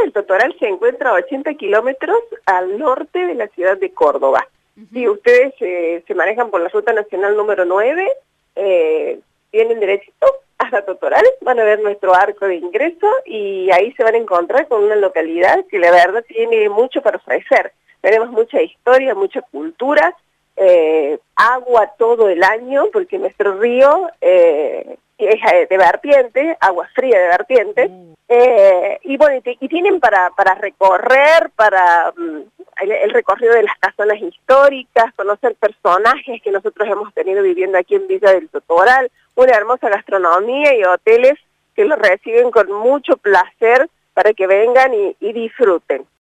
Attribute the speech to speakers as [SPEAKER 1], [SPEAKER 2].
[SPEAKER 1] el Totoral se encuentra a 80 kilómetros al norte de la ciudad de Córdoba. Si ustedes se manejan por la ruta nacional número 9, vienen derechito hasta Totoral, van a ver nuestro arco de ingreso y ahí se van a encontrar con una localidad que la verdad tiene mucho para ofrecer. Tenemos mucha historia, mucha cultura, agua todo el año, porque nuestro río es de vertiente, agua fría de vertiente, y bueno, y tienen para recorrer, para el recorrido de las casonas históricas, conocer personajes que nosotros hemos tenido viviendo aquí en Villa del Totoral, una hermosa gastronomía y hoteles que los reciben con mucho placer para que vengan y disfruten.